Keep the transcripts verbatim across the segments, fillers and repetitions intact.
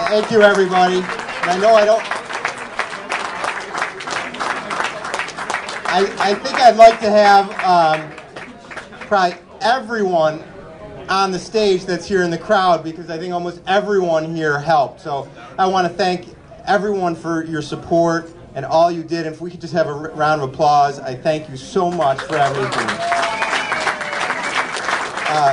Thank you, everybody. And I know I don't... I, I think I'd like to have um, probably everyone on the stage that's here in the crowd, because I think almost everyone here helped. So I want to thank everyone for your support and all you did. And if we could just have a round of applause, I thank you so much for everything. Uh,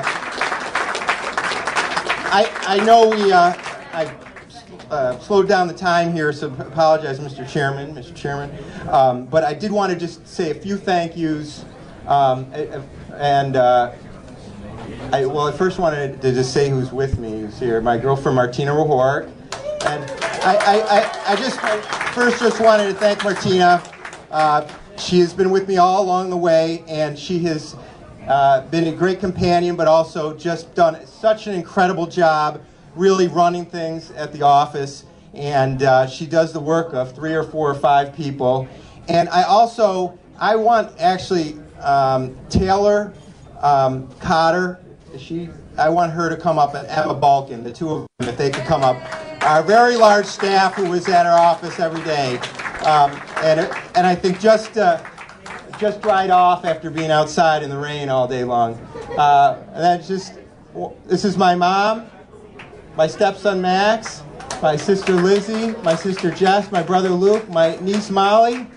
I, I know we... Uh, I, Uh, slowed down the time here, so apologize, Mister Chairman, Mister Chairman. Um, but I did want to just say a few thank yous. Um, and uh, I, well, I first wanted to just say who's with me, who's here. My girlfriend, Martina Rohork. And I, I, I, I just I first just wanted to thank Martina. Uh, she has been with me all along the way, and she has uh, been a great companion, but also just done such an incredible job really running things at the office, and uh, she does the work of three or four or five people. And I also, I want actually um, Taylor um, Cotter, she, I want her to come up, and Emma Balkin, the two of them, if they could come up. Our very large staff who was at our office every day. Um, and, it, and I think just, uh, just dried off after being outside in the rain all day long. Uh, and that's just, this is my mom, my stepson Max, my sister Lizzie, my sister Jess, my brother Luke, my niece Molly.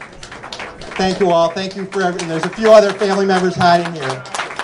Thank you all. Thank you for everything. There's a few other family members hiding here.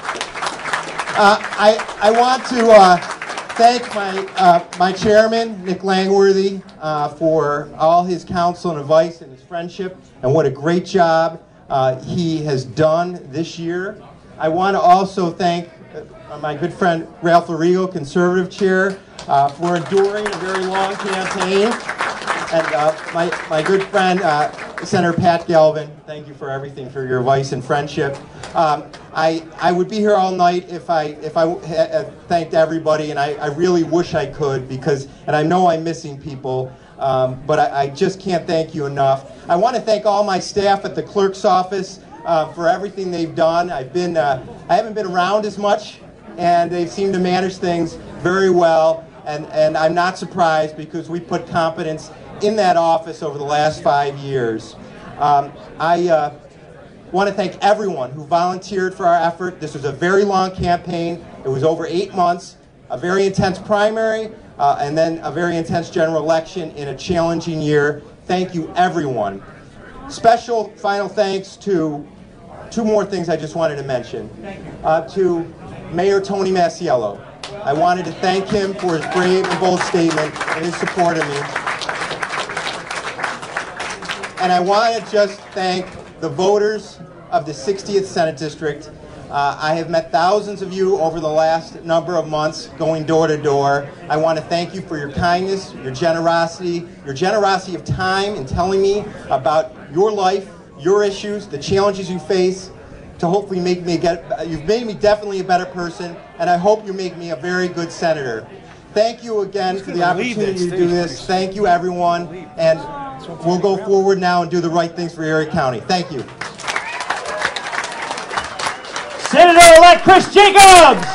Uh, I I want to uh, thank my uh, my chairman Nick Langworthy uh, for all his counsel and advice and his friendship, and what a great job uh, he has done this year. I want to also thank Uh, my good friend Ralph Larigo, Conservative Chair, uh, for enduring a very long campaign. And uh, my, my good friend, uh, Senator Pat Galvin, thank you for everything, for your advice and friendship. Um, I, I would be here all night if I, if I had thanked everybody, and I, I really wish I could, because, and I know I'm missing people, um, but I, I just can't thank you enough. I want to thank all my staff at the clerk's office uh, for everything they've done. I've been, uh, I haven't been around as much, and they seem to manage things very well, and, and I'm not surprised, because we put competence in that office over the last five years. Um, I uh, want to thank everyone who volunteered for our effort. This was a very long campaign. It was over eight months, a very intense primary, uh, and then a very intense general election in a challenging year. Thank you, everyone. Special final thanks to two more things I just wanted to mention. Uh, to Mayor Tony Masiello. I wanted to thank him for his brave and bold statement and his support of me. And I want to just thank the voters of the sixtieth Senate District. Uh, I have met thousands of you over the last number of months, going door to door. I want to thank you for your kindness, your generosity, your generosity of time in telling me about your life, your issues, the challenges you face, to hopefully make me get, you've made me definitely a better person, and I hope you make me a very good senator. Thank you again for the opportunity to do this. Thank you, everyone, and we'll go forward now and do the right things for Erie County. Thank you. Senator-elect Chris Jacobs!